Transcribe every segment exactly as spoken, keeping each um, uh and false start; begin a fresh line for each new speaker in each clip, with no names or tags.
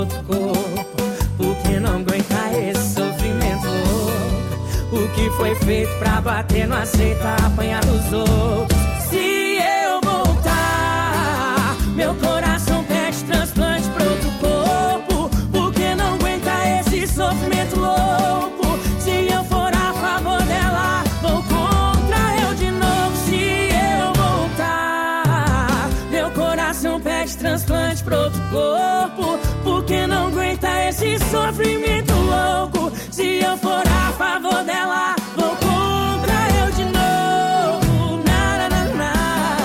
outro corpo, porque não aguenta esse sofrimento louco. O que foi feito pra bater não aceita apanhar dos outros. Se eu voltar, meu coração pede transplante pra outro corpo, porque não aguenta esse sofrimento louco. Se eu for a favor dela, vou contra eu de novo. Se eu voltar, meu coração pede transplante pra outro corpo, porque não aguenta esse sofrimento louco. Se eu for a favor dela, vou contra eu de novo. Na, na, na, na.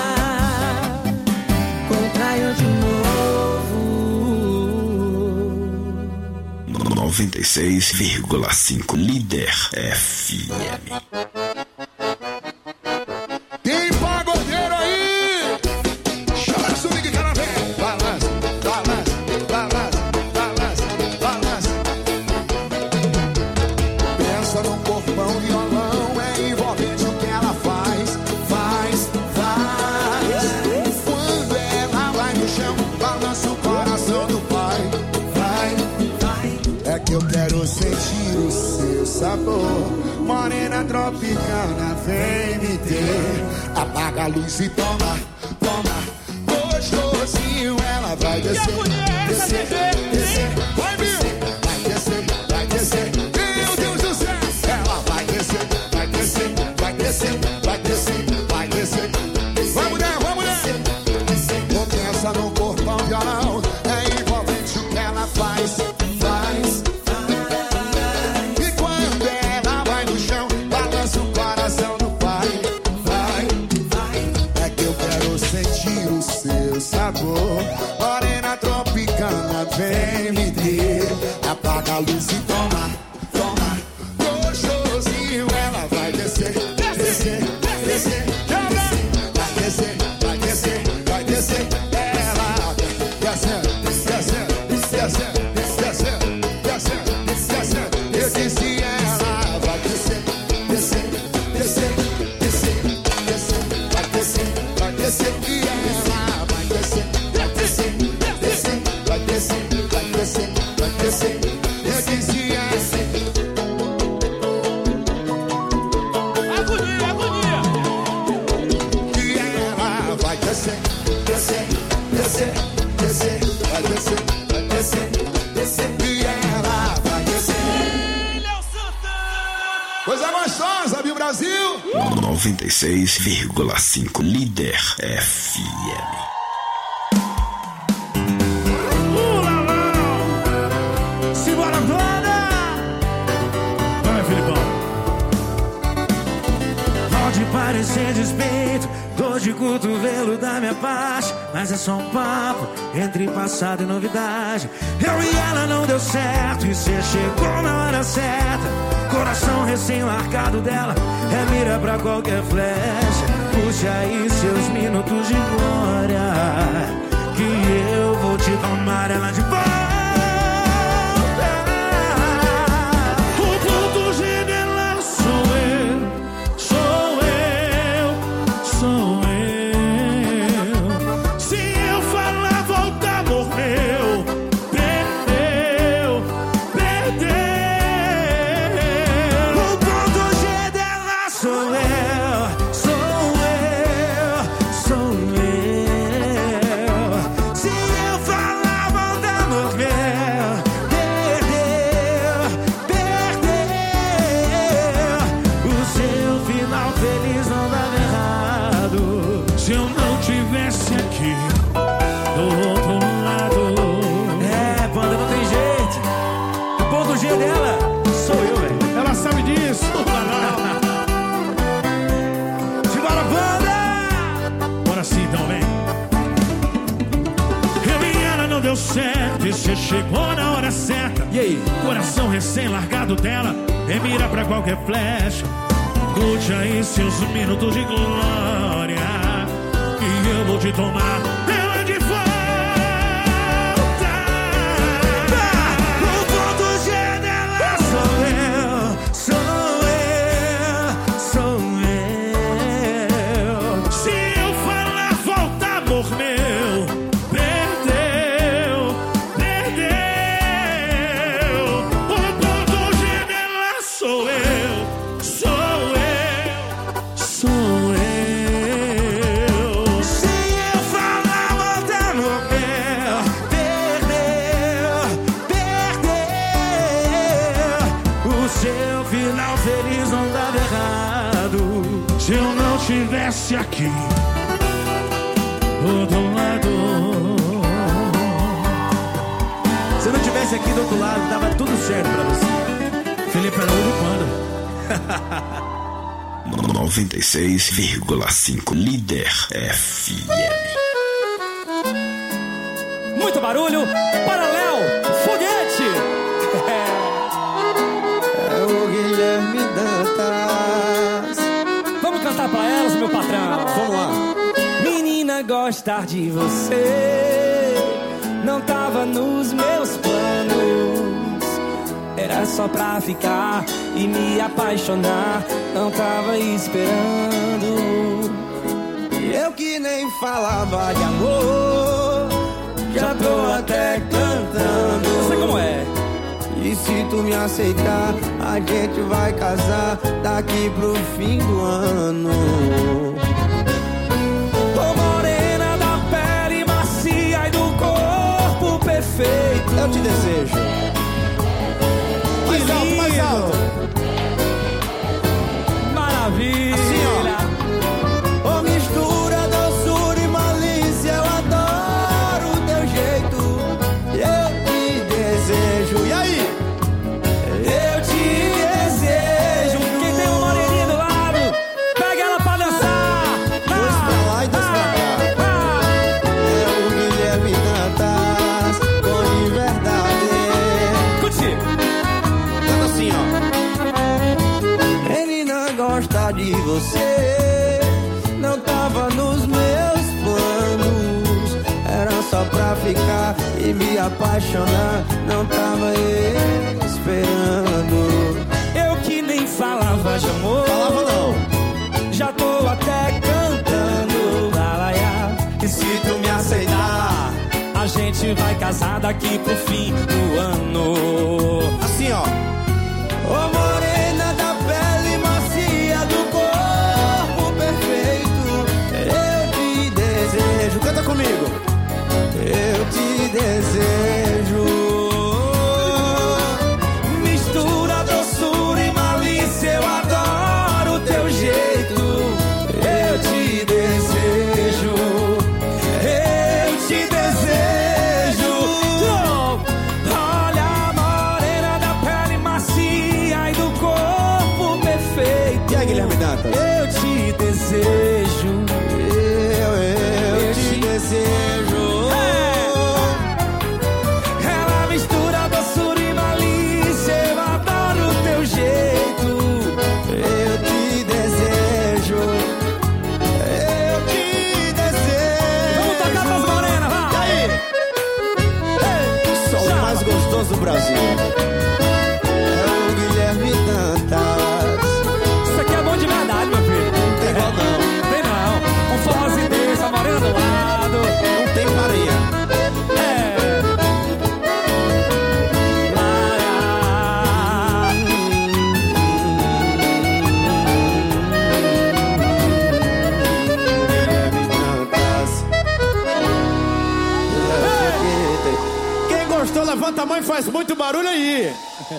Contra eu de novo.
noventa e seis vírgula cinco Líder F M.
Quem paga o dinheiro aí? Chama esse swing que ela vem. Balança, balança, balança, balança, balança. Pensa num corpão, violão, é envolvente o que ela faz, faz, faz. Quando ela vai no chão, balança o coração do pai, vai, vai. É que eu quero sentir o seu sabor, morena tropicana, vem me ter. Apaga a luz e toma, toma, gostosinho. Ela vai descer, descer, descer, vai vir, vai descer, vai descer. Meu Deus do céu, ela vai descer, vai descer, vai descer, vai descer, vai descer. Vai mulher, vai mulher. Não pensa no corpão, violão, é envolvente o que ela faz, faz. E quando ela vai no chão, balança o coração do pai, vai, vai. É que eu quero sentir o seu sabor, morena tropicana, vem me ter. Apaga a luz e toma, toma, gostosinho. Ela vai descer, descer, descer, vai descer, vai descer, vai descer. Ela descendo, descendo, descendo, descendo, descendo, descendo. Eu disse ela vai descer, descer, descer, descer, descer, vai descer, vai descer. E ela vai descer, vai descer, descer, vai descer, vai descer, vai descer. Eu disse ela.
Agonia, agonia.
E ela vai descer, descer, descer, descer, vai descer, vai descer, descer. E ela vai descer. Coisa gostosa, viu, Brasil?
noventa e seis vírgula cinco Líder F M.
Simbora, banda! Vai, Filipão.
Pode parecer despeito, dor de cotovelo da minha parte, mas é só um papo entre passado e novidade. Eu e ela não deu certo e cê chegou na hora certa. Coração recém-largado dela é mira pra qualquer flecha. Puxa aí seus minutos de glória, que eu vou te tomar ela de volta. O ponto G dela sou eu, sou eu, sou eu. Se eu falar volta, morreu, perdeu, perdeu. O ponto G dela sou eu, sou eu, sou eu. Se eu falar volta, morreu, perdeu, perdeu. O seu final feliz não dava errado
Se eu não tivesse aqui do outro lado.
É, banda, não tem jeito. O ponto G dela sou eu, velho.
Ela sabe disso.
Simbora, banda!
Bora sim, então, vem. Eu e ela não deu certo e cê chegou na hora certa.
E aí?
Coração recém-largado dela é mira pra qualquer flecha. Curte aí seus minutos de glória, e eu vou te tomar ela de volta.
O ponto G dela sou eu, sou eu, sou eu.
Se eu falar volta, amor meu, perdeu, perdeu. final feliz não dava errado se eu não tivesse aqui do outro lado.
Se eu não tivesse aqui do outro lado, dava tudo certo pra você.
Felipe Araújo quando?
noventa e seis vírgula cinco Líder F M.
Muito barulho para Léo Foguete.
É o Guilherme Dantas.
Vamos cantar pra elas, meu patrão.
Vamos lá.
Menina, gostar de você não tava nos meus planos. Era só pra ficar e me apaixonar. Não tava esperando.
Eu que nem falava de amor, já tô até cantando.
Eu sei como é.
E se tu me aceitar, a gente vai casar daqui pro fim do ano.
Ô morena da pele macia e do corpo perfeito,
Eu te desejo. Mais alto, mais alto.
Maravilha.
Assim, ó. Ô mistura, doçura e malícia, eu adoro o teu jeito. Eu te desejo. E aí?
Eu te desejo. Quem tem uma moreninha do lado, pega ela pra dançar.
Dois pra lá e dois pra cá. É o Guilherme Dantas, com liberdade.
Curti.
Canta assim, ó. Menina, gosta de você não tava nos meus planos. Era só pra ficar e me apaixonar. Não tava esperando.
Eu que nem falava de amor,
Falava não.
já tô até cantando. Lalaiá. E se tu me aceitar, a gente vai casar daqui pro fim do ano.
Assim, ó. Ô morena da pele macia, do corpo perfeito, eu te desejo. Canta comigo. Eu te desejo.
Mistura, doçura e malícia, eu adoro o teu jeito. Eu te desejo. Eu te desejo. Olha a morena da pele macia e do corpo perfeito.
E aí, Guilherme Dantas?
Eu te desejo.
Eu, eu,
Eu
te
te-
desejo.
Ela mistura doçura e malícia, eu adoro o teu jeito.
Eu te desejo. Eu te desejo.
Vamos tocar pras morenas, vai!
E aí? Som
Chama.
mais gostoso do Brasil. É o Guilherme Dantas.
Isso aqui é bom de verdade, meu filho.
Não tem igual não.
Tem não. Um forrozinho desse, a morena do lado.
Não tem farinha.
É. Lara.
Guilherme Dantas. Quem gostou, levanta a mão e faz muito barulho aí.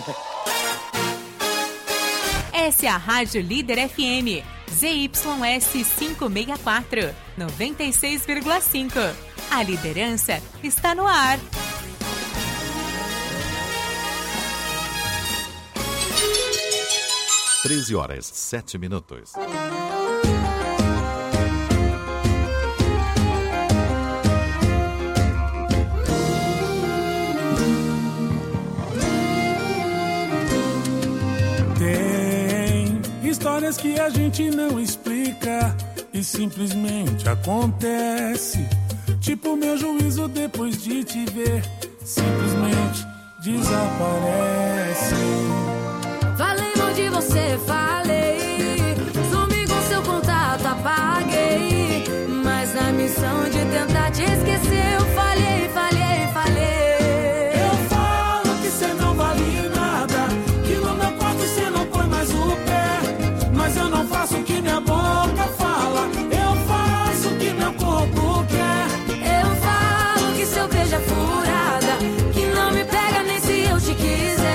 Essa é a Rádio Líder F M, Z Y S quinhentos e sessenta e quatro, noventa e seis vírgula cinco. A liderança está no ar.
treze horas, sete minutos.
Tem histórias que a gente não explica e simplesmente acontece. Tipo meu juízo depois de te ver, simplesmente desaparece.
Falei mal de você, falei. Sumi com seu contato, apaguei. Mas na missão de tentar te esquecer, eu falhei, falhei, falhei.
Eu falo que cê não vale nada, que no meu quarto cê não põe mais o pé. Mas eu não faço o que minha boca fala, eu faço o que meu corpo quer.
Eu falo que seu beijo é furada, que não me pega nem se eu te quiser.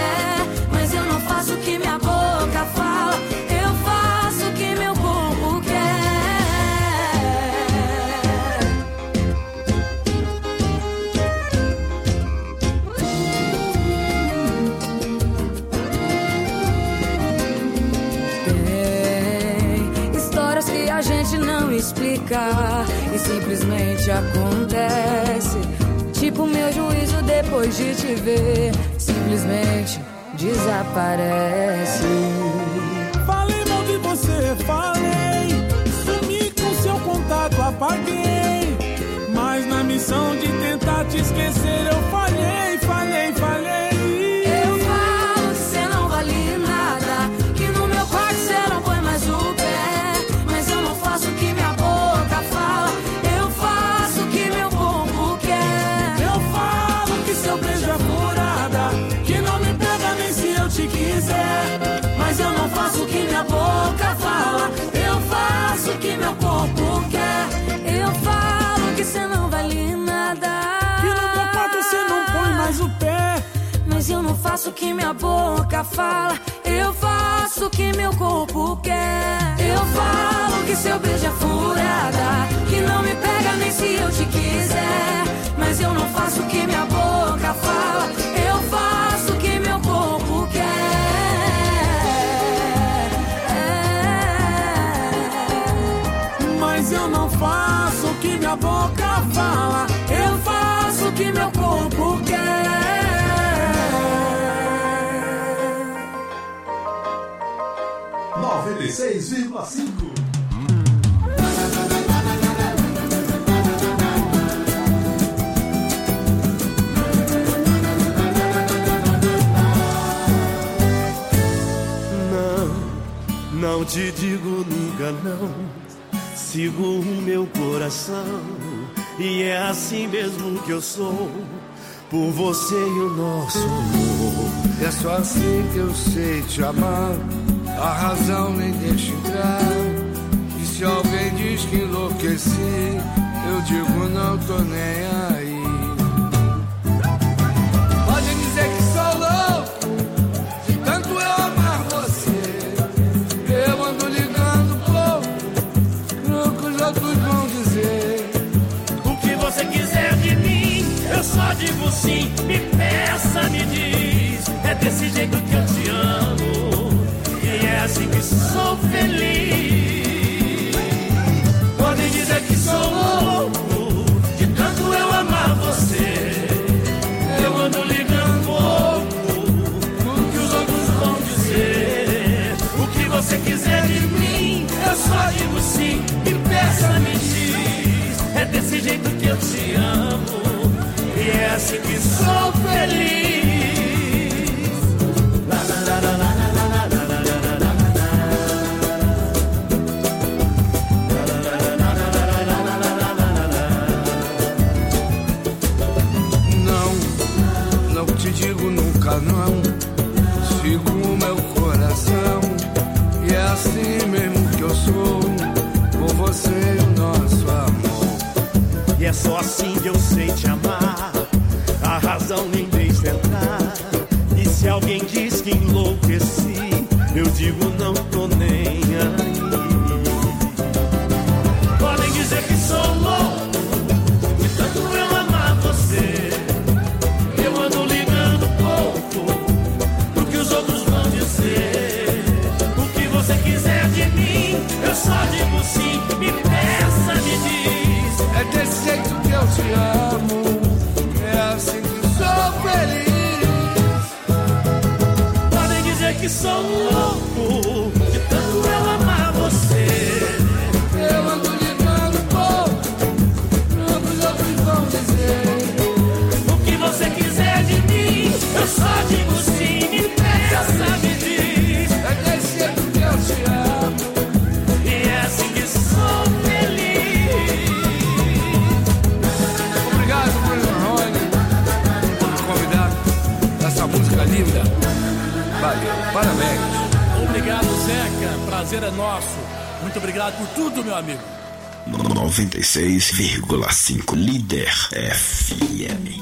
explicar e simplesmente acontece. Tipo meu juízo depois de te ver, simplesmente desaparece.
Falei mal de você, falei. Sumi com seu contato, apaguei. Mas na missão de tentar te esquecer eu falhei, falhei, falhei.
Eu falo que você não vale nada, que no meu quarto você não põe mais o pé. Mas eu não faço o que minha boca fala, eu faço o que meu corpo quer.
Eu falo que seu beijo é furada, que não me pega nem se eu te quiser.
Mas eu não faço o que minha boca fala, eu faço o que meu corpo quer. Eu falo que você não vale nada,
que no meu quarto você não põe mais o pé.
mas eu não faço o que minha boca fala, eu faço o que meu corpo quer. Eu falo que seu beijo é furada, que não me pega nem se eu te quiser. Mas eu não faço o que minha boca fala, eu faço o que meu corpo quer.
Mas eu não faço o que minha boca fala, eu faço o que meu corpo quer.
noventa e seis vírgula cinco.
Não, não te digo nunca não. Sigo o meu coração e é assim mesmo que eu sou, por você e o nosso amor.
É só assim que eu sei te amar, a razão nem deixa entrar. E se alguém diz que enlouqueci, eu digo não tô nem aí. Podem dizer que sou louco, de tanto eu amar você. Eu ando ligando pouco no que os outros vão dizer.
O que você quiser de mim, eu só digo sim. Me peça, me diz, é desse jeito que eu te amo. E é assim que sou feliz. Podem dizer que sou louco, de tanto eu amar você. Eu ando ligando pouco o que os outros vão dizer. O que você quiser de mim, eu só digo sim. Me peça, me diz, é desse jeito que eu te amo. E é assim que sou feliz. La, la, la, la, la.
Digo nunca não, sigo o meu coração. E é assim mesmo que eu sou, por você e o nosso amor.
E é só assim que eu sei te amar, a razão nem deixa entrar. E se alguém diz que enlouqueci, eu digo não tô nem aí. Podem dizer que sou louco, de tanto eu amar você. Eu ando ligando pouco do que os outros vão dizer. O que você quiser de mim, eu só digo sim. Me peça, me diz,
é desse jeito que eu te amo. É assim que sou feliz.
Podem dizer que sou louco, de tanto eu amar você.
Eu ando ligando pouco do que os outros vão dizer.
Você quiser de mim, eu só digo sim. Me peça, me diz,
é desse jeito que eu te amo.
E é assim que sou feliz.
Obrigado, Bruno Rony, por nos convidar nessa música linda. Valeu, parabéns.
Obrigado, Zeca, prazer é nosso. Muito obrigado por tudo, meu amigo.
noventa e seis vírgula cinco Líder F M.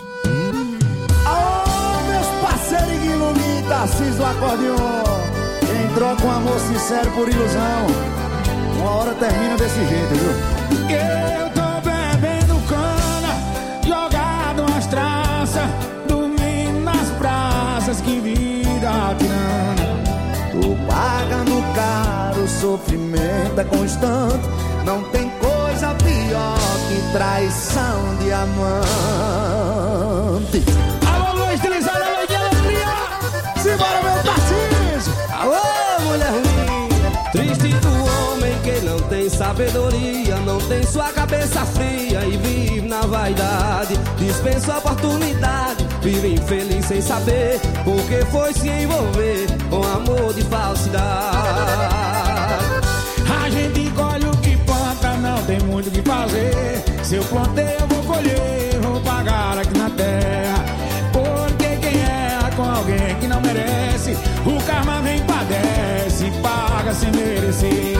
Assis do acordeon. Quem troca um amor sincero por ilusão, uma hora termina desse jeito, viu? Eu tô bebendo cana, jogado nas traças, dormindo nas praças, que vida tirana. Tô pagando caro, o sofrimento é constante, não tem cor coisa pior que traição de amante. Alô, Luiz Trizada, alô, de alegria. Simbora, meu Tarcísio.
Alô, mulher linda. Triste do homem que não tem sabedoria, não tem sua cabeça fria e vive na vaidade. Dispensa a oportunidade, vive infeliz sem saber porque foi se envolver com amor de falsidade.
A gente colhe o que planta, não tem muito o que fazer. Se eu plantei eu vou colher, vou pagar aqui na terra. Porque quem erra com alguém que não merece, o karma vem padece e paga sem merecer.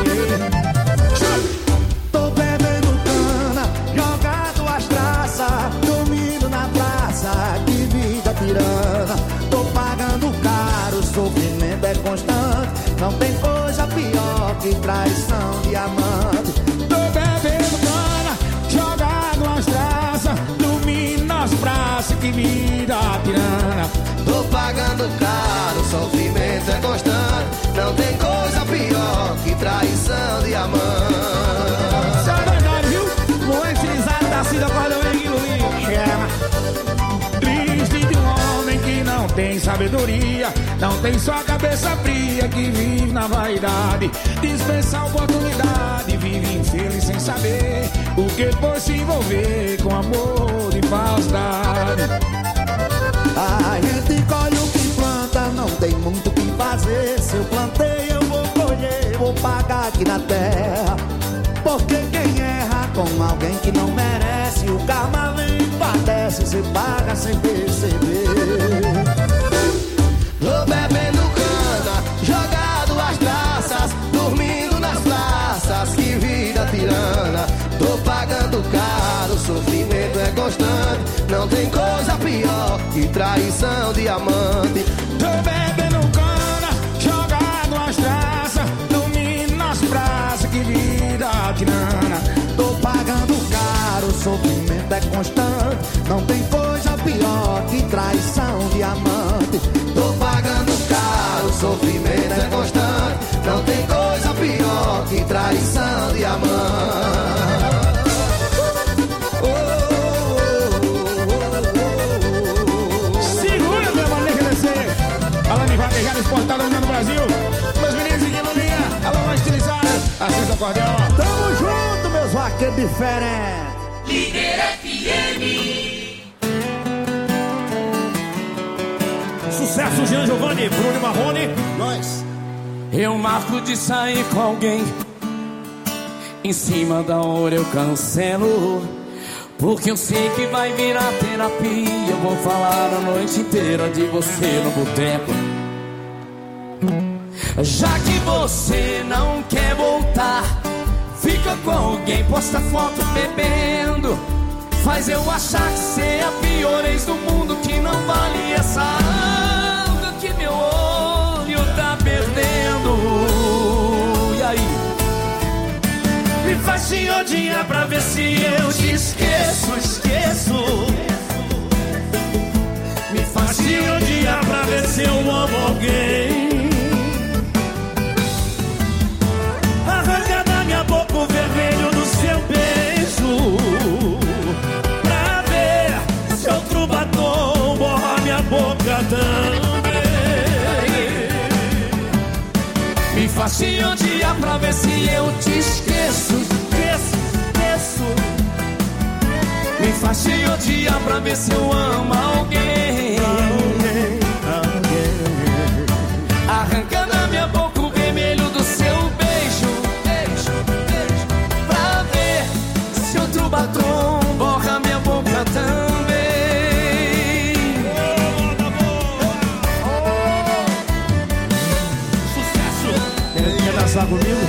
Tô bebendo cana, jogado as traças, dormindo na praça, que vida tirana. Tô pagando caro, o sofrimento é constante, não tem coisa pior que traição de amante. Tô bebendo cana, jogado as traças, dormindo nas praças, que vida tirana.
Tô pagando caro, o sofrimento é constante, não tem coisa pior que traição de amante.
Isso é verdade, viu? Não é estilizado da Cida, acorda bem aqui, Luiz. Chama. Triste de um homem que não tem sabedoria, não tem só a cabeça fria, que vive na vaidade. Dispensa a oportunidade, vive infeliz sem saber o que por se envolver com amor de falsidade. A gente colhe o que planta, não tem muito o que fazer. Se eu plantei eu vou colher, vou pagar aqui na terra. Porque quem erra com alguém que não merece, o karma vem e padece, se paga sem perceber.
Tô bebendo cana, jogado as traças, dormindo nas praças, que vida tirana. Tô pagando caro, o sofrimento é constante, não tem coisa pior que traição de amante.
Tô bebendo cana, jogado as traças, dormindo nas praças, que vida tirana. Tô pagando caro, o sofrimento é constante, não tem coisa pior que traição de amante.
Tô pagando caro, o sofrimento é constante, não tem coisa pior que traição de amante.
Segura, meu mano, deixa descer. Alane Vaquejada exportada no Brasil. Meus meninos de Lulinha, alô, mais estilizada, assista o acordeão. Tamo junto, meus vaqueiros diferentes.
Líder F M.
Sucesso, Jean Giovanni, Bruno Marrone.
Nós.
Eu marco de sair com alguém, em cima da hora eu cancelo, porque eu sei que vai virar terapia. Eu vou falar a noite inteira de você no boteco. Já que você não quer voltar, fica com alguém, posta foto bebendo, faz eu achar que você é a pior ex do mundo, que não vale essa água que meu olho tá perdendo. E aí? Me faz te odiar pra ver se eu te esqueço, esqueço. Me faz te odiar pra ver se eu amo alguém. Arranca da minha boca o vermelho do seu beijo, pra ver se outro batom borra minha boca também. Me faz te odiar pra ver se eu te esqueço, esqueço, esqueço. Me faz te odiar pra ver se eu amo alguém. Arranca da minha boca o vermelho do seu beijo, beijo, beijo, pra ver se outro batom borra minha boca também. Sucesso!
Quer dançar comigo?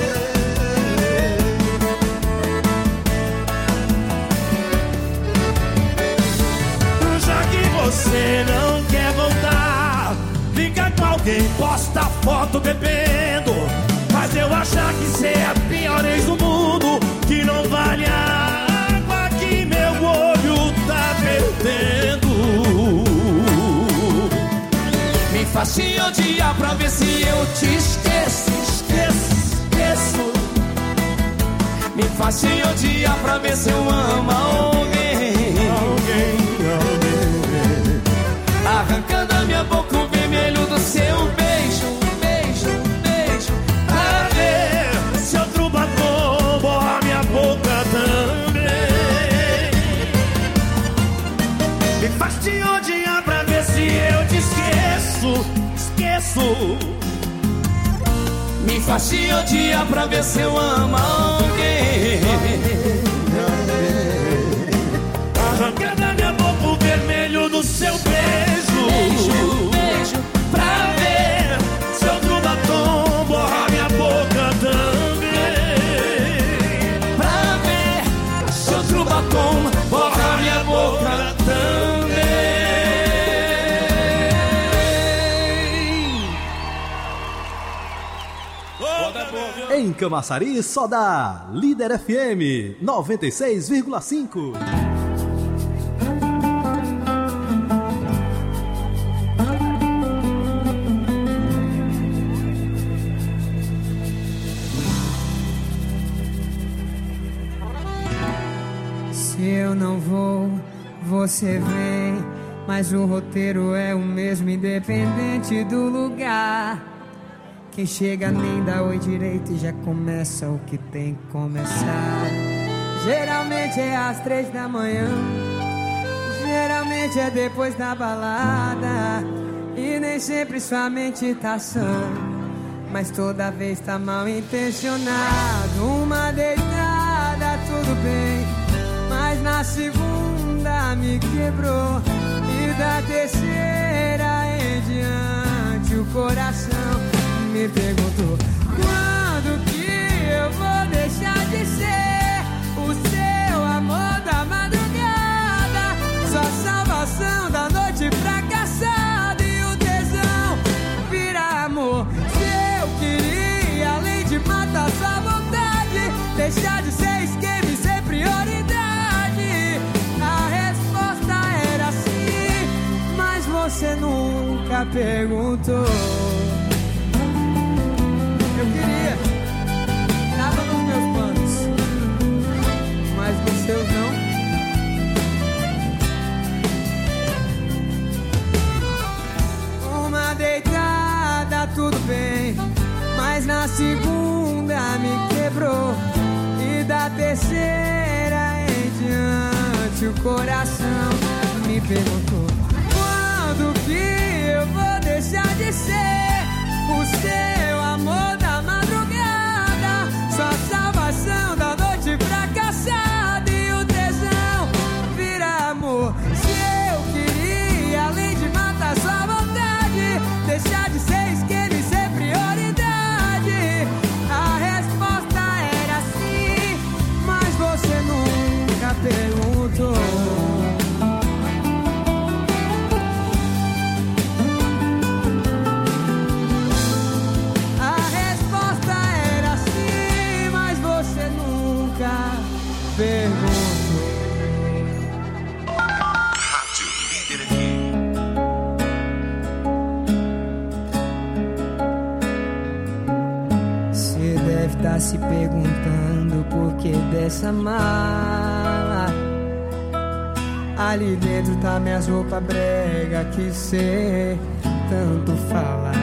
Já que você não quer voltar, fica com alguém, posta foto bebendo, faz eu achar que cê é a pior ex do mundo, que não vale a água que meu olho tá perdendo. Me faz te odiar pra ver se eu te esqueço, esqueço, esqueço. Me faz te odiar pra ver se eu amo alguém. Alguém, alguém. Arrancando a minha boca o vermelho do seu beijo. Beijo, beijo. Pra ver se outro batom borra minha boca também. Me faz te odiar pra ver se eu te esqueço. Esqueço. Me faz te odiar pra ver se eu amo alguém. Arranca da minha boca o vermelho do seu beijo. Beijo, beijo. Pra ver se outro batom borra minha boca também. Pra ver se outro batom borra minha boca também.
Em Camaçari, só dá Líder F M noventa e seis vírgula cinco.
Se eu não vou, você vem. Mas o roteiro é o mesmo, independente do lugar. Quem chega nem dá oi direito e já começa o que tem que começar. Geralmente é às três da manhã, geralmente é depois da balada. E nem sempre sua mente tá sã, mas toda vez tá mal intencionado. Uma deitada, tudo bem, mas na segunda me quebrou. E da terceira em diante o coração me perguntou: quando que eu vou deixar de ser o seu amor da madrugada? Sua salvação da noite fracassada. E o tesão vira amor. Se eu queria, além de matar sua vontade, deixar de ser esquema e ser prioridade. A resposta era sim, mas você nunca perguntou. Eu queria, tava nos meus planos, mas nos seus não. Uma deitada, tudo bem, mas na segunda me quebrou. E da terceira em diante o coração me perguntou: quando que eu vou deixar de ser o seu amor da madrugada? Sua salvação da noite fracassada. E o tesão vira amor. Se eu queria, além de matar sua vontade, deixar de ser esquema e ser prioridade. A resposta era sim, mas você nunca perguntou. Pergunto.
Rádio Líder F M.
Cê deve estar se perguntando por que dessa mala. Ali dentro tá minhas roupas brega que cê tanto fala.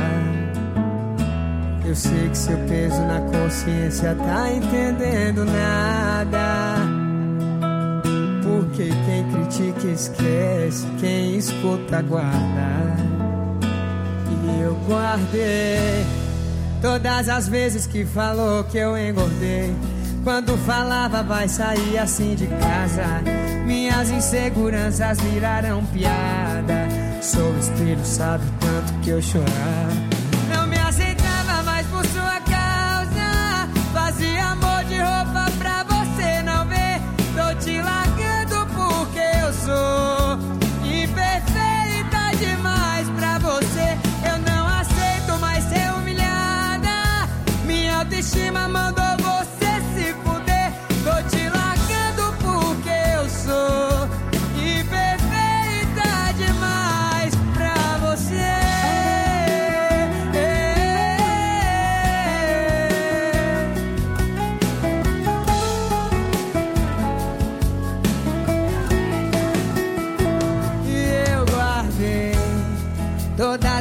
Eu sei que seu peso na consciência tá entendendo nada. Porque quem critica esquece, quem escuta guarda. E eu guardei todas as vezes que falou que eu engordei. Quando falava vai sair assim de casa, minhas inseguranças viraram piada. Sou espelho, sabe o tanto que eu chorava. Não me aceitava mais por sua causa. Fazia amor de roupa pra você não ver. Tô te largando porque eu sou imperfeita demais pra você. Eu não aceito mais ser humilhada. Minha autoestima mandou você se fuder. Tô te largando porque eu sou imperfeita demais pra você.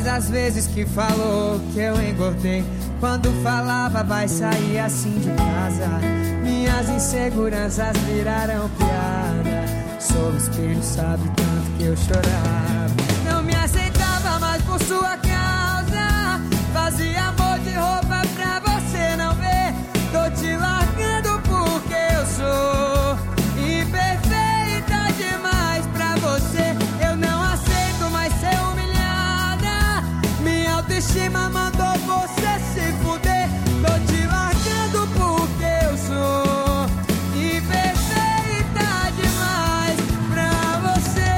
as vezes que falou que eu engordei, quando falava vai sair assim de casa, minhas inseguranças viraram piada. Sou espelho, sabe tanto que eu chorava. Não me aceitava mais por sua causa, fazia amor de roupa pra você não ver. Tô te largando porque eu sou imperfeita demais pra você. Eu não aceito mais ser humilhada, minha autoestima mandou você se fuder. Tô te largando porque eu sou imperfeita demais pra você.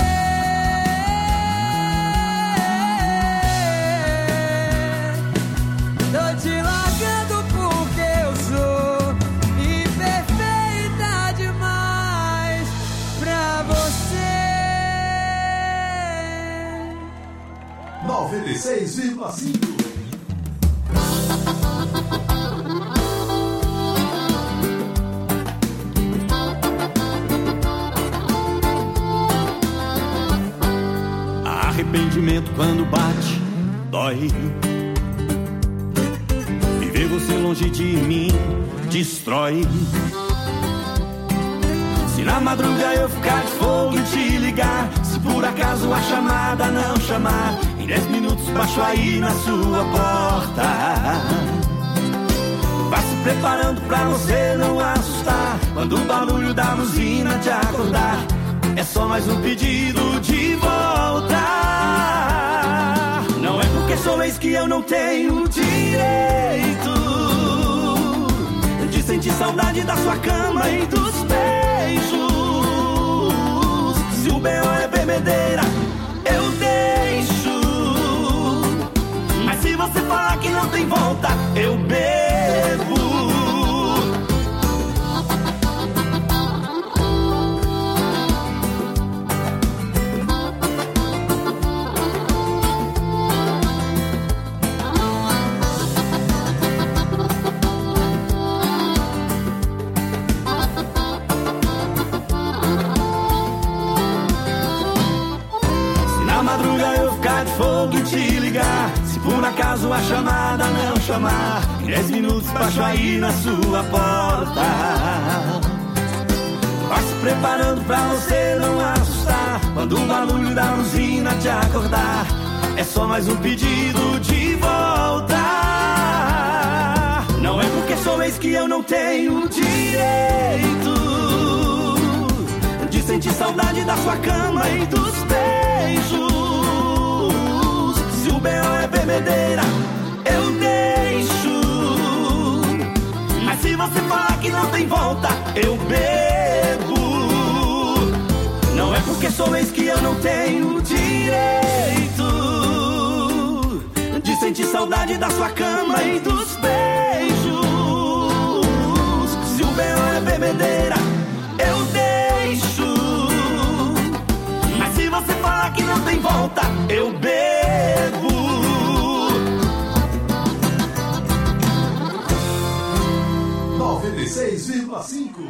Tô te largando porque eu sou imperfeita demais pra você.
noventa e seis vírgula cinco.
Arrependimento quando bate, dói. Viver você longe de mim destrói. Se na madruga eu ficar de fogo e te ligar, se por acaso a chamada não chamar, em dez minutos baixo aí na sua porta. Vá se preparando pra você não assustar, quando o barulho da buzina te acordar. É só mais um pedido de volta. Não é porque sou ex que eu não tenho direito de sentir saudade da sua cama e dos beijos. Se o B O é bebedeira, eu deixo. Mas se você falar que não tem volta, eu bebo. Fogo e te ligar, se por acaso a chamada não chamar, em dez minutos baixo aí na sua porta. Vá se preparando pra você não assustar, quando o barulho da buzina te acordar. É só mais um pedido de volta. Não é porque sou ex que eu não tenho direito de sentir saudade da sua cama e dos beijos. Se o B O é bebedeira, eu deixo. Mas se você falar que não tem volta, eu bebo. Não é porque sou ex que eu não tenho direito de sentir saudade da sua cama e dos beijos. Se o B O é bebedeira, eu deixo. Mas se você falar que não tem volta, eu bebo.
noventa e seis vírgula cinco.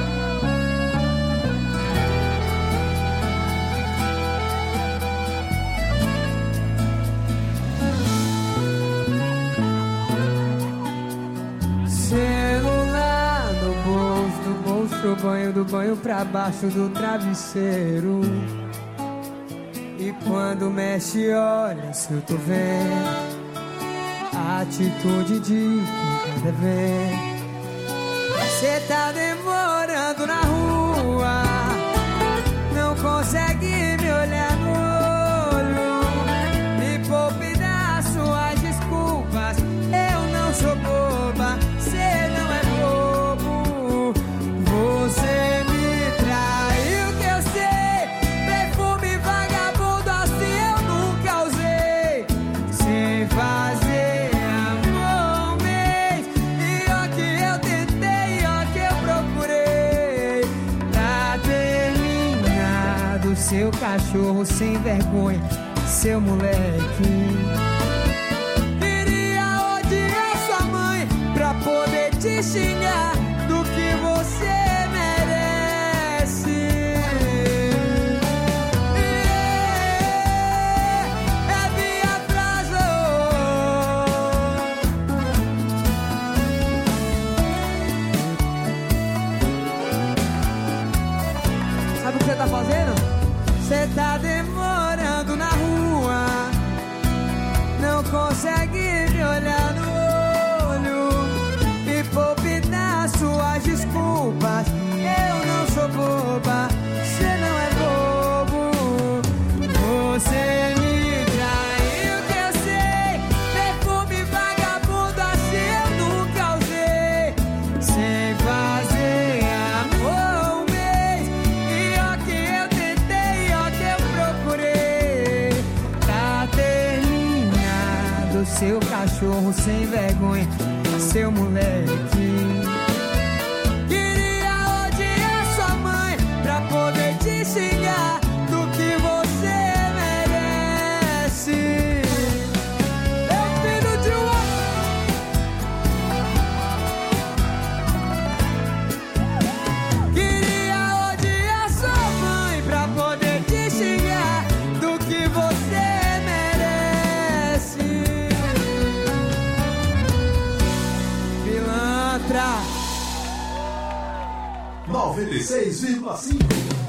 Celular no bolso, do bolso pro banho, do banho pra baixo do travesseiro. E quando mexe, olha se eu tô vendo a atitude de quem tá devendo. Cê tá demorando na rua, não consegue me olhar no olho. Me poupe das suas desculpas, eu não sou boba, cê não é bobo. Você me traiu, que eu sei, perfume vagabundo assim eu nunca usei. Sem fazer amor um mês, e ó que eu tentei, ó que eu procurei. Tá terminado, seu cachorro sem vergonha, seu moleque. Queria odiar sua mãe pra poder te xingar do que você merece. É, é minha frase, não consegue me olhar no olho. Me poupe das suas desculpas. Eu não sou boba, você não é bobo. Você me traiu, que eu sei. Perfume vagabundo assim eu nunca usei. Sem fazer amor um mês. E ó que eu tentei, ó que eu procurei. Tá terminado, seu cachorro sem vergonha, seu moleque. Queria odiar sua mãe pra poder te xingar do que você merece. Eu filho de um... Queria odiar sua mãe pra poder te xingar do que você merece. Pilantra.
noventa e seis vírgula cinco.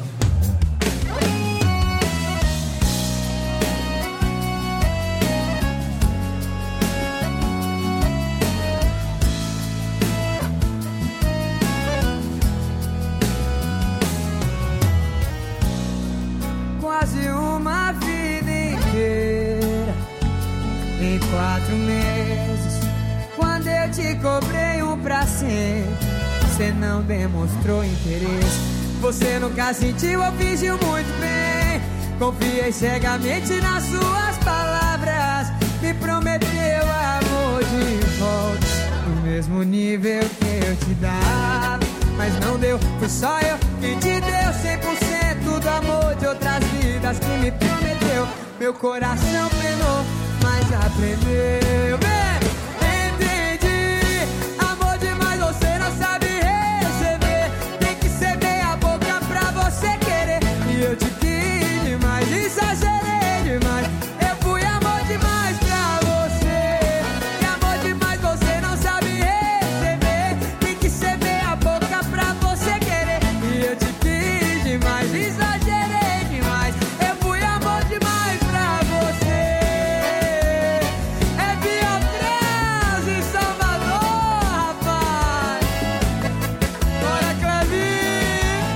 Quase uma vida inteira em quatro meses. Quando eu te cobrei um pra sempre, você não demonstrou interesse. Você nunca sentiu ou fingiu muito bem. Confiei cegamente nas suas palavras. Me prometeu amor de volta, no mesmo nível que eu te dava. Mas não deu, foi só eu quem te deu cem por cento do amor de outras vidas que me prometeu. Meu coração penou, mas aprendeu. Vem, entendi. Amor demais você não sabe receber. Tem que ser meia boca pra você querer. E eu te quis demais, exagerei demais. Eu fui amor demais pra você. E amor demais você não sabe receber. Tem que ser meia boca pra você querer. E eu te quis demais, exagerei demais. Eu fui amor demais pra você. É Biotrans em Salvador, rapaz. Bora, Clevinho.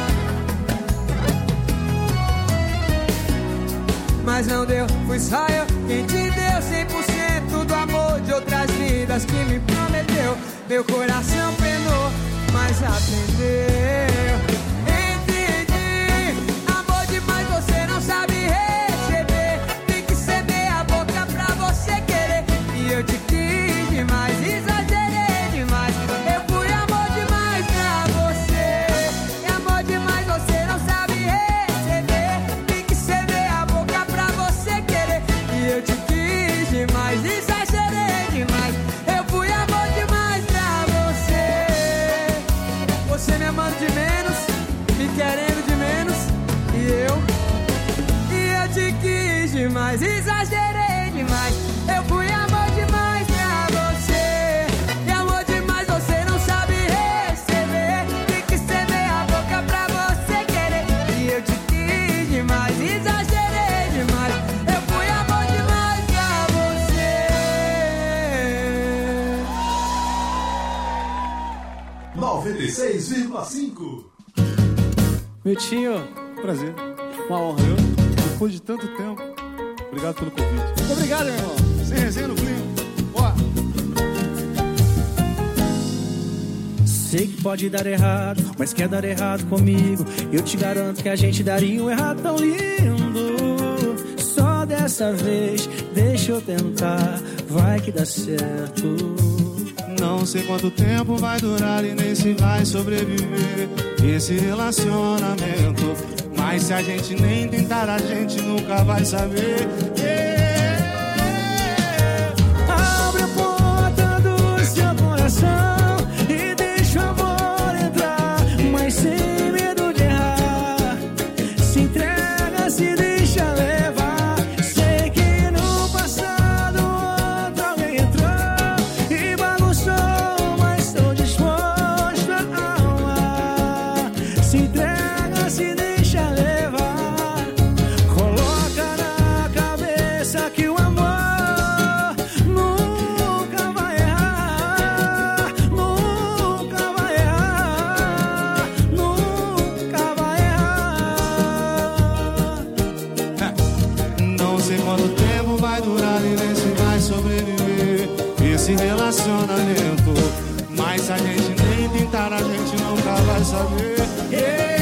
Mas não deu, fui só eu quem te deu cem por cento do amor de outras vidas que me prometeu. Meu coração penou, mas aprendeu. Entendi. Amor demais você não sabe receber. Tem que ser meia boca pra você querer. E eu te quis demais, exagerei demais. Eu fui amor demais pra você. E amor demais você não sabe receber. Tem que ser meia boca pra você querer. E eu te quis demais, exagerei demais. Eu fui amor demais pra você. Você me amando de menos, me querendo de menos. E eu, e eu te quis demais, exagerei demais. Eu fui amor demais pra você. E amor demais você não sabe receber. Tem que ser meia boca pra você querer. E eu te quis demais, exagerei demais. Eu fui amor demais pra você.
noventa e seis vírgula cinco.
Miltinho,
Prazer.
uma honra, viu?
Depois de tanto tempo, obrigado pelo convite.
Muito obrigado, meu irmão.
Sem resenha no clima. Bora.
Sei que pode dar errado, mas quer dar errado comigo. Eu te garanto que a gente daria um errado tão lindo. Só dessa vez, deixa eu tentar, vai que dá certo.
Não sei quanto tempo vai durar e nem se vai sobreviver esse relacionamento. Mas se a gente nem tentar, a gente nunca vai saber. Yeah.
Abre a porta do seu coração e deixa o amor entrar, mas sem medo de errar. Se entrega, se deixa levar. Sei que no passado outro alguém entrou e bagunçou, mas tô disposto a amar. Se entrega, se deixa levar. Coloca na cabeça
sobreviver esse relacionamento. Mas se a gente nem tentar, a gente nunca vai saber. Yeah.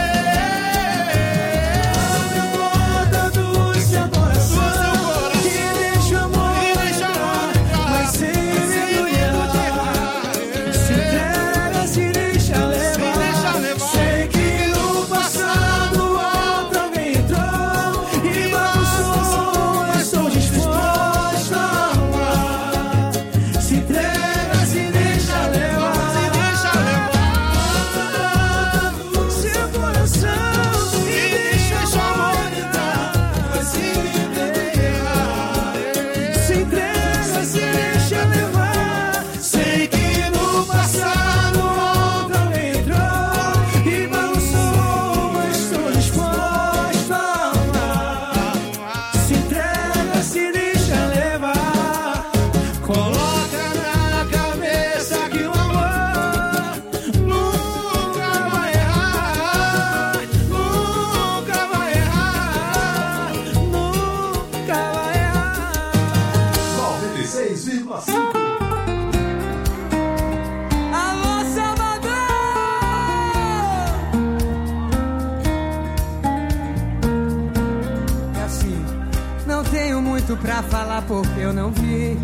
Pra falar porque eu não vi,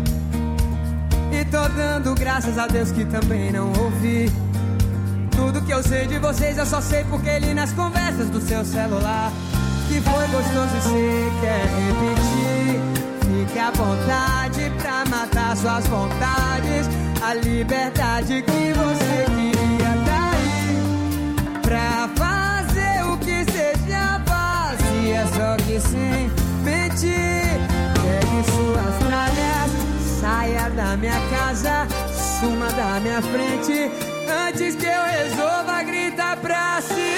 e tô dando graças a Deus que também não ouvi. Tudo que eu sei de vocês eu só sei porque li nas conversas do seu celular. Que foi gostoso e você quer repetir. Fique à vontade pra matar suas vontades. A liberdade que você queria tá aí pra fazer o que seja fazia, só que sem mentir. Pegue suas tralhas, saia da minha casa, suma da minha frente, antes que eu resolva gritar pra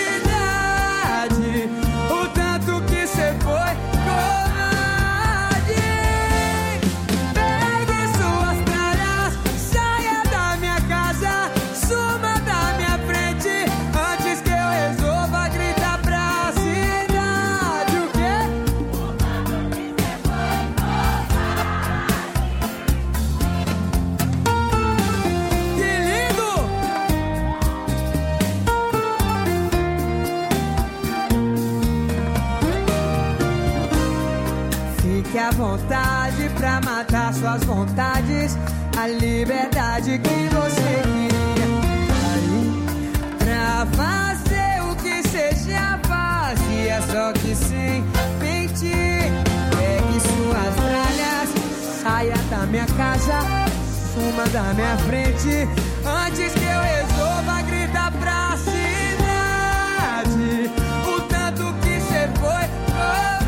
cidade o tanto que cê foi covarde. Pegue suas tralhas, saia da minha casa, suma da minha frente, antes que eu resolva gritar pra cidade. O quê? Fique à vontade pra matar suas vontades. A liberdade que você queria aí pra fazer o que seja fazia, só que sem mentir. Pegue suas tralhas, saia da minha casa, suma da minha frente, antes que eu resolva gritar pra cidade o tanto que cê foi covarde.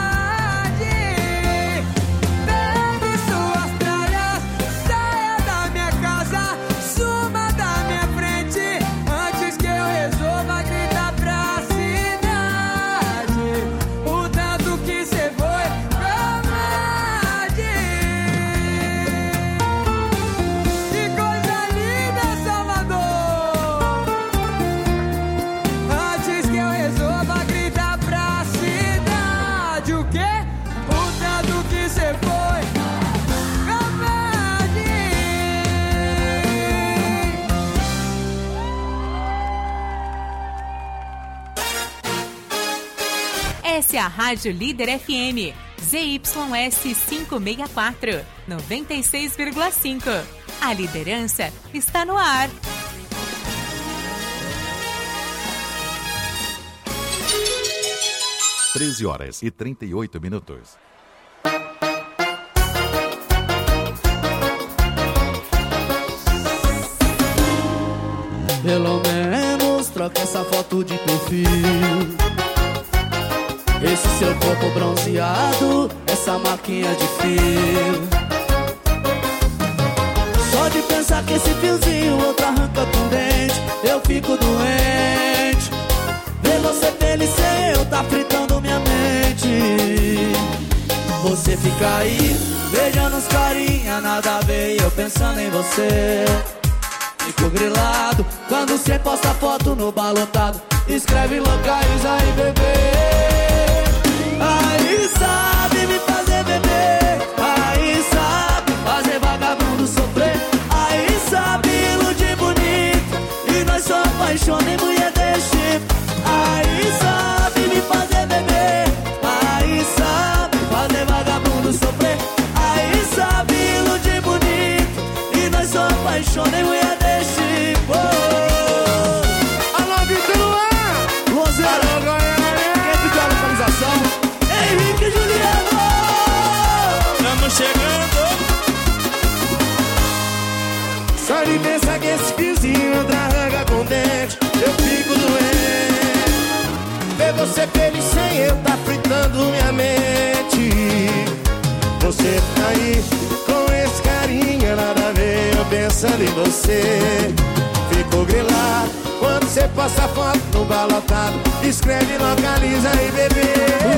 Essa é a Rádio Líder F M, Z Y S quinhentos e sessenta e quatro, noventa e seis vírgula cinco. A liderança está no ar.
treze horas e trinta e oito minutos.
Pelo menos troca essa foto de perfil. Esse seu corpo bronzeado, essa marquinha de fio. Só de pensar que esse fiozinho outro arranca com dente, eu fico doente. Ver você feliz sem eu tá fritando minha mente. Você fica aí, beijando os carinha, nada a ver, e eu pensando em você. Fico grilado quando cê posta foto no balotado, escreve locais aí, bebê. Aí sabe me fazer beber, aí sabe
ser feliz sem eu tá fritando minha mente. Você tá aí com esse carinha, nada a ver, eu pensando em você. Fico grilado quando você posta foto no balotado, escreve, localiza e bebê.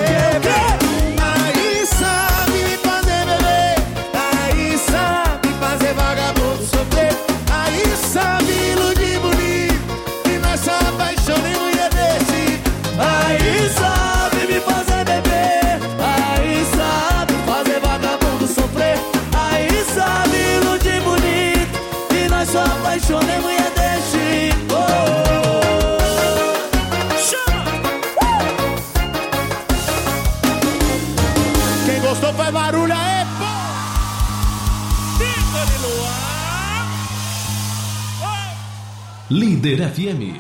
Aí sabe me fazer beber, aí sabe fazer vagabundo sofrer, aí sabe iludir bonito e nós só apaixonamos e é desse.
Aí sabe me fazer beber, aí sabe fazer vagabundo sofrer, aí sabe iludir bonito e nós só apaixonamos e é desse. Oh,
chama! Quem gostou faz barulho aí, pô! Fica ali no ar!
Líder F M.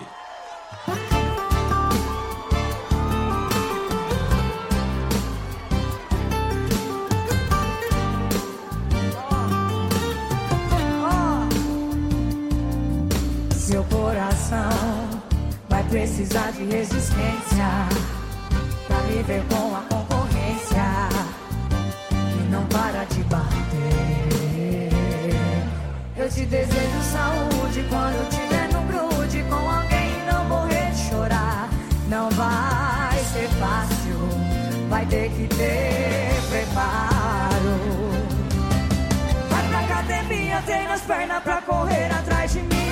Seu coração vai precisar de resistência pra viver com a concorrência que não para de bater. Eu te desejo saúde quando tiver no grude com alguém e não morrer de chorar. Não vai ser fácil, vai ter que ter preparo. Vai pra academia, treina as pernas pra correr atrás de mim.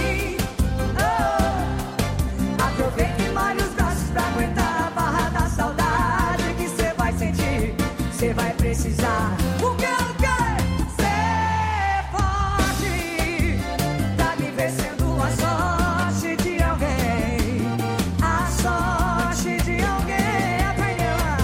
Aproveita e malha os braços pra aguentar a barra da saudade que cê vai sentir, cê vai precisar. O que eu quero? Cê pode tá me ver sendo a sorte de alguém, a sorte de alguém. Aprendeu lá.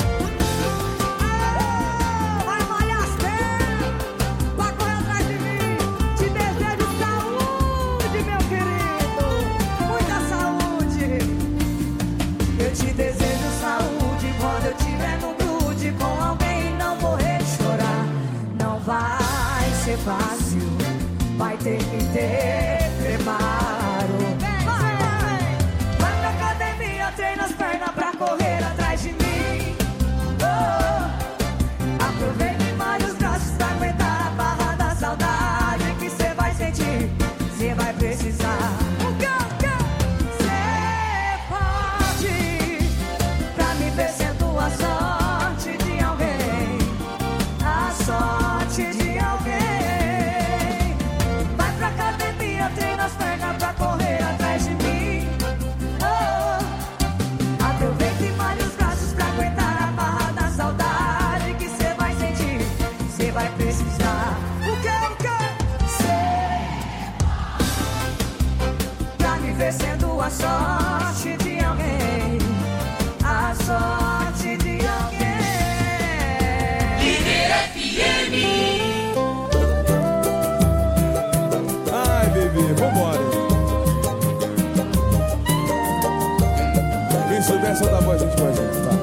Vai malhar as pernas pra correr atrás de mim. Te desejo saúde, meu querido, muita saúde. Eu te desejo saúde quando eu tiver no grude com alguém e não morrer de chorar. Não vai ser fácil, vai ter que ter preparo. Vai, vai, vai pra academia, treina as pernas pra correr atrás de mim. Oh, aproveita e malha os braços pra aguentar a barra da saudade que cê vai sentir, cê vai precisar. O que eu quero? Pra me ver sendo a sorte de alguém, a sorte de alguém. Vai pra academia, treina as pernas pra correr atrás de mim. Oh, aproveita e malha os braços pra aguentar a barra da saudade que cê vai sentir, cê vai precisar. O que eu quero? Pra me ver sendo a sorte de alguém, a sorte de alguém.
Líder F M.
Ai, bebê, vambora. Quem souber, solta a voz junto com a gente, tá?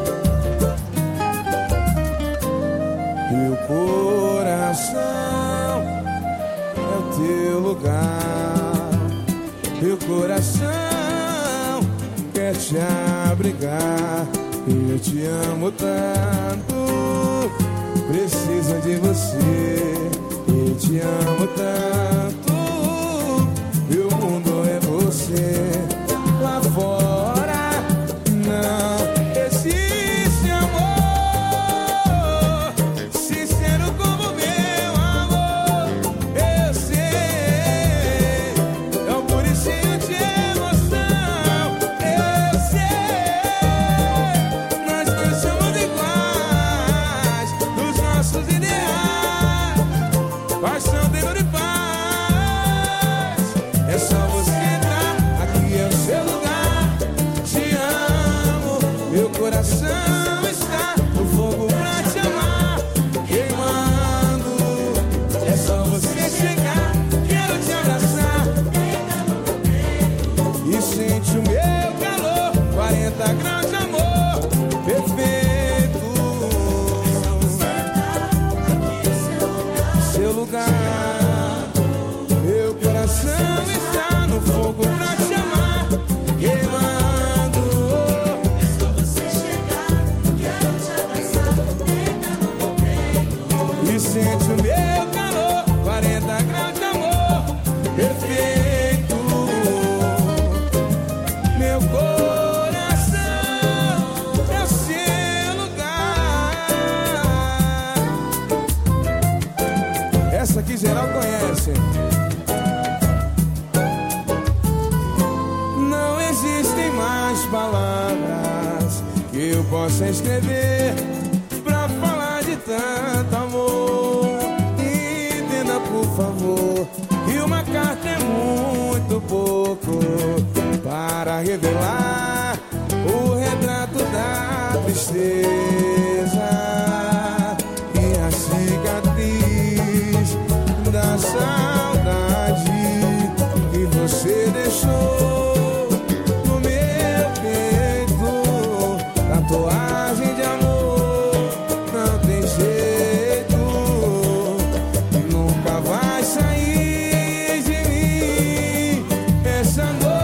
Meu coração é o teu lugar. Meu coração quer te abrigar. Eu te amo tanto, preciso de você. Eu te amo tanto, meu mundo é você. Lá fora não existe amor sincero como meu amor. Eu sei, é um puricinho de emoção. Eu sei, nós dois somos iguais nos nossos ideais. Paixão dentro de paz. É só você entrar, aqui é o seu lugar. Te amo, meu coração está no fogo pra te amar, queimando. É só você chegar, quero te abraçar e sente o meu calor, quarenta graus de amor perfeito. Seu lugar, meu coração está no fogo pra te amar, queimando. essa que geral conhece. Não existem mais palavras que eu possa escrever pra falar de tanto amor. Entenda, por favor, que uma carta é muito pouco para revelar o retrato da tristeza e a cicatriz da saudade que você deixou no meu peito. Tatuagem de amor não tem jeito, nunca vai sair de mim essa dor.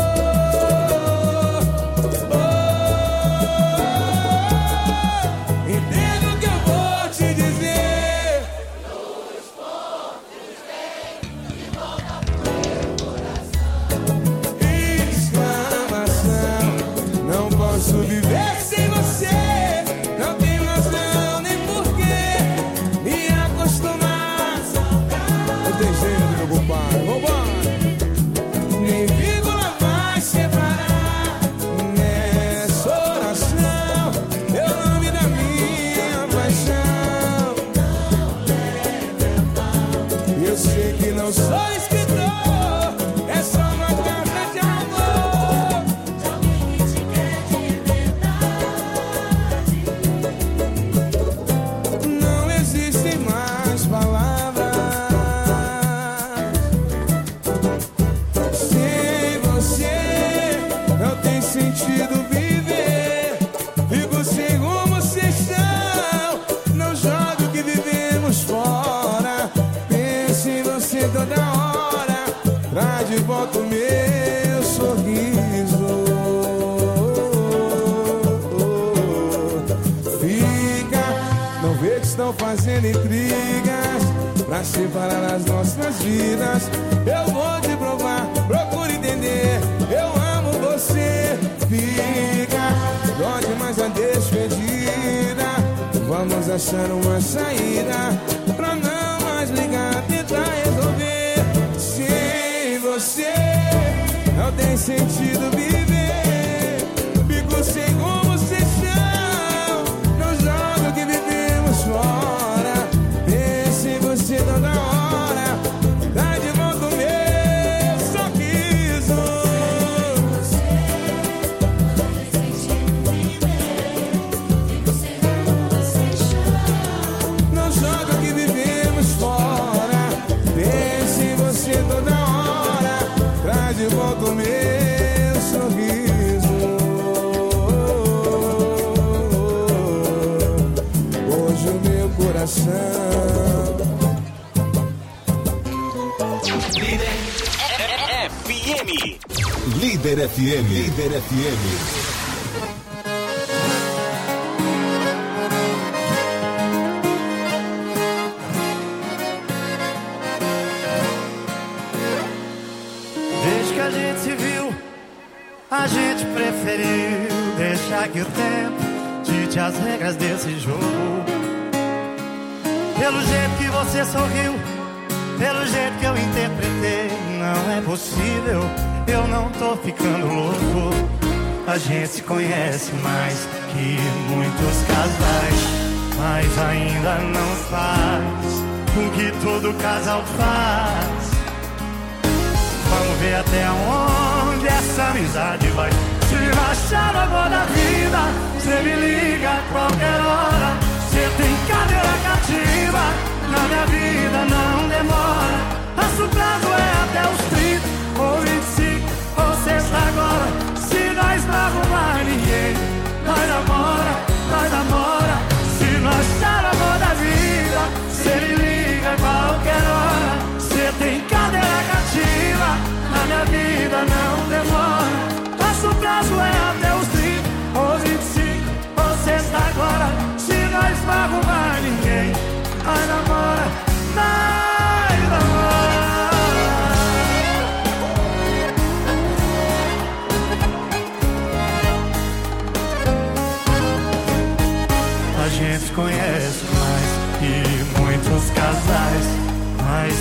Fazendo intrigas pra separar as nossas vidas. Eu vou te provar, procura entender. Eu amo você. Fica, dói demais a despedida. Vamos achar uma saída pra não mais ligar, tentar resolver. Sem você não tem sentido viver. Fico sem como vocês são. Não jogo que vivemos fora. Você toda hora dá de volta o meu sorriso. Não joga que vivemos fora. Pense em você toda hora, traz de volta o meu sorriso. Hoje o meu coração
Líder F M. Líder F M.
Desde que a gente se viu, a gente preferiu deixar que o tempo dite as regras desse jogo. Pelo jeito que você sorriu, pelo jeito que eu interpretei, não é possível, eu não tô ficando louco. A gente se conhece mais que muitos casais, mas ainda não faz o que todo casal faz. Vamos ver até onde essa amizade vai. Se rachar a água da vida, cê me liga a qualquer hora. Cê tem cadeira cativa, na minha vida não demora. Nosso prazo é até os trinta ou vinte e cinco ou sexta agora. Se nós não arrumar ninguém, nós namora, nós namora. Se nós achar a mão da vida, cê me liga a qualquer hora. Cê tem cadeira cativa, na minha vida não demora. Nosso prazo é até os trinta ou vinte e cinco ou sexta agora. Se nós não arrumar ninguém, nós namora, nós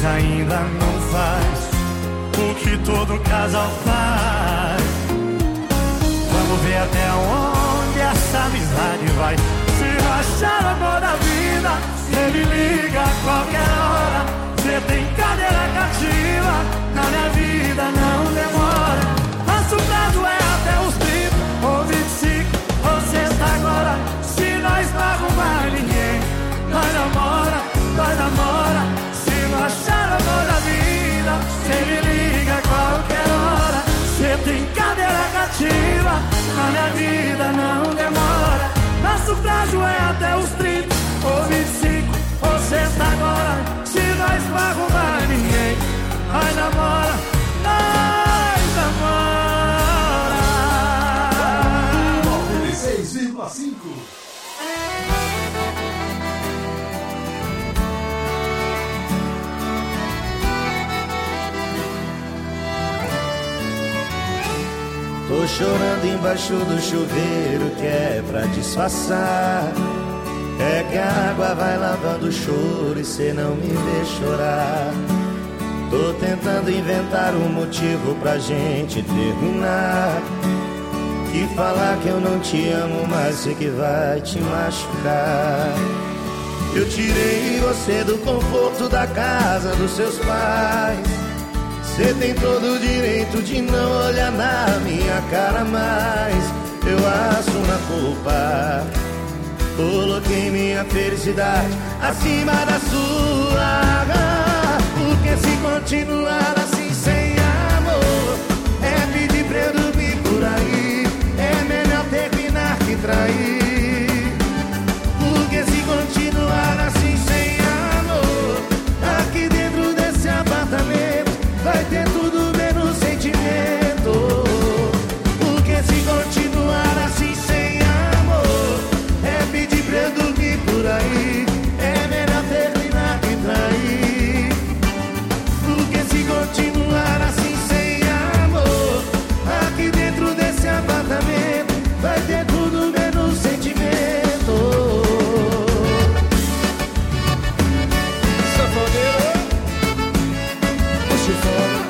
você ainda não faz o que todo casal faz. Vamos ver até onde essa amizade vai. Se achar o amor da vida, cê me liga a qualquer hora. Cê tem cadeira cativa, na minha vida não demora. Nosso prazo é até os trinta ou vinte e cinco ou sexta agora. Se nós não arrumar ninguém, nós namora, nós namora. Se não achar o amor da vida, cê me liga a qualquer hora. Cê tem cadeira cativa, na minha vida não demora. Nosso prazo é até os trinta ou vinte e cinco ou sexta agora. Se nós não arrumar ninguém, nós namora, nós namora.
noventa e seis vírgula cinco.
Tô chorando embaixo do chuveiro que é pra disfarçar. É que a água vai lavando o choro e cê não me vê chorar. Tô tentando inventar um motivo pra gente terminar. Que falar que eu não te amo mais sei que vai te machucar. Eu tirei você do conforto da casa dos seus pais. Cê tem todo o direito de não olhar na minha cara mais. Eu assumo a culpa. Coloquei minha felicidade acima da sua. Porque se continuar assim sem amor, é pedir pra eu dormir por aí. É melhor terminar que trair. Porque se continuar assim sem amor, aqui dentro desse apartamento vai ter tudo menos sentimento. Porque se continuar assim sem amor, é pedir pra eu dormir por aí. É melhor terminar que trair. Porque se continuar assim sem amor, aqui dentro desse apartamento vai ter tudo menos sentimento. Sanfoneiro, puxa fora.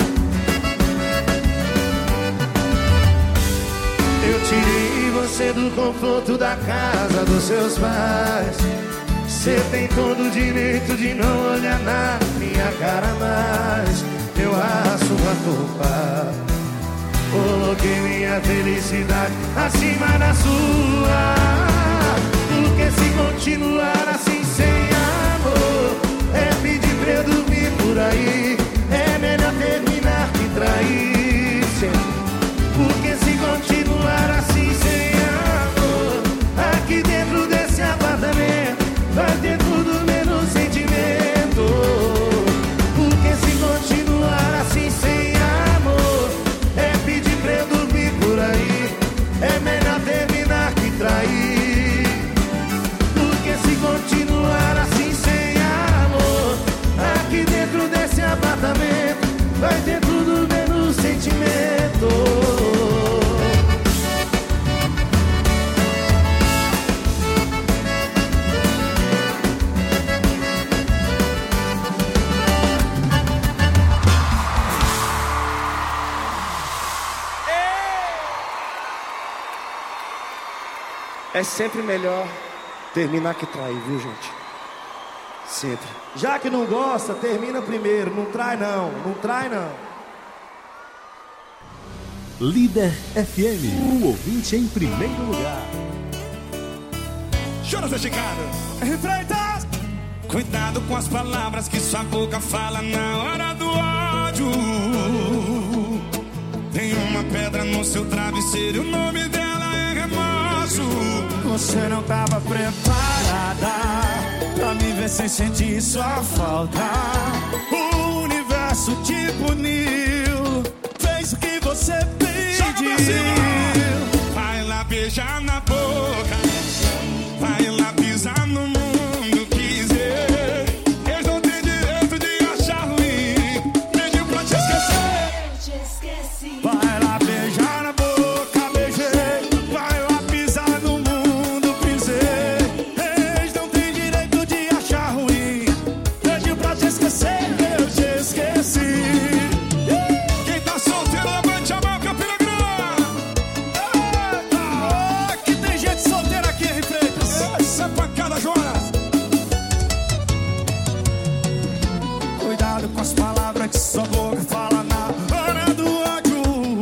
Eu tirei você do conforto da casa dos seus pais. Cê tem todo o direito de não olhar na minha cara mais. Eu assumo a culpa. Coloquei minha felicidade acima da sua. Porque se continuar assim sem amor, é pedir pra eu dormir por aí. É melhor terminar que trair. Porque se continuar assim sem amor, aqui dentro desse apartamento vai ter tudo menos sentimento. Porque se continuar assim sem amor, é pedir pra eu dormir por aí. É melhor terminar que trair. Porque se continuar assim sem amor, aqui dentro desse apartamento vai ter tudo menos sentimento.
É sempre melhor terminar que trair, viu, gente? Sempre. Já que não gosta, termina primeiro. Não trai não, não trai não.
Líder F M, o ouvinte em primeiro lugar.
Chora, Zé Chicado. Freitas! Cuidado com as palavras que sua boca fala na hora do ódio. Tem uma pedra no seu travesseiro, o nome dela é remorso. Você não tava preparada pra me ver sem sentir sua falta. O universo te puniu, fez o que você pediu. Vai lá beijar na boca, vai lá pisar no mundo quiser. Eles não têm direito de achar ruim, pediu pra te esquecer. Vai lá beijar na boca, beijei. Vai lá pisar no mundo pisei. Eles não têm direito de achar ruim, pediu pra te esquecer. Eu sei.
com as palavras que sua boca fala na hora do ódio.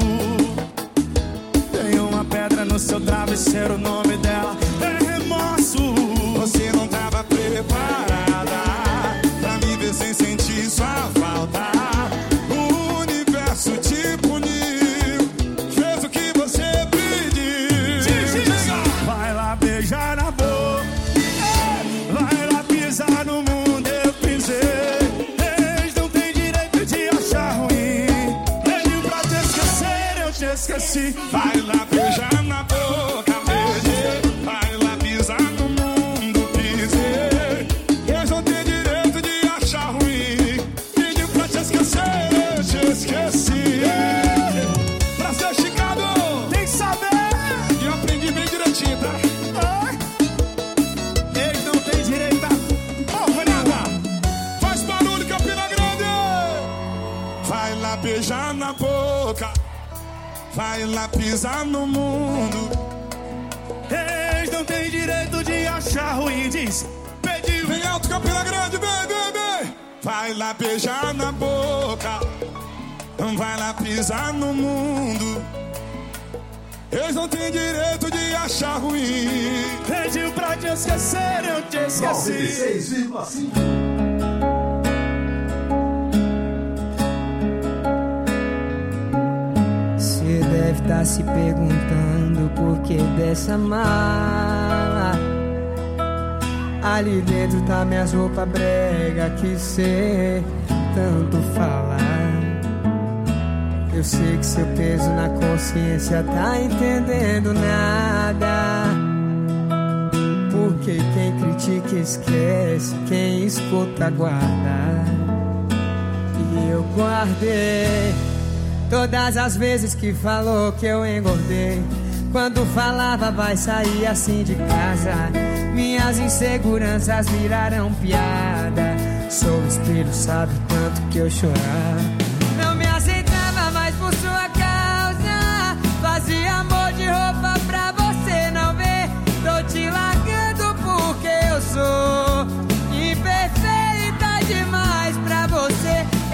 Tem uma pedra no seu travesseiro, o nome dela é remorso. Você não tava preparada pra me ver sem sentir sua falta. O universo te puniu, fez o que você pediu. Vai lá beijar na boca, vai lá pisar no mundo, eu pisei. Eles não têm direito de achar ruim. Pediu pra te esquecer, eu te esqueci. Vai lá beijar na boca, beijei. Vai lá pisar no mundo, pisei. Eles não têm direito de achar ruim. Pediu pra te esquecer, eu te esqueci. Pra ser Chicago, tem que saber. E eu aprendi bem direitinho, tá? Ai. Eles não têm direito a porra nada. Faz barulho, Campina Grande. Vai lá beijar na boca, vai lá pisar no mundo. Eles não têm direito de achar ruim. Diz, pediu. Vem alto, Campina Grande, vem, vem, vem. Vai lá beijar na boca, vai lá pisar no mundo. Eles não têm direito de achar ruim. Pediu pra te esquecer, eu te esqueci.
noventa e seis vírgula cinco.
Você deve estar se perguntando por que dessa mala. Ali dentro tá minhas roupas brega que cê tanto fala. Eu sei que seu peso na consciência tá entendendo nada. Porque quem critica esquece, quem escuta guarda. E eu guardei todas as vezes que falou que eu engordei. Quando falava vai sair assim de casa, minhas inseguranças viraram piada. Sou o espelho, sabe o tanto que eu chorar.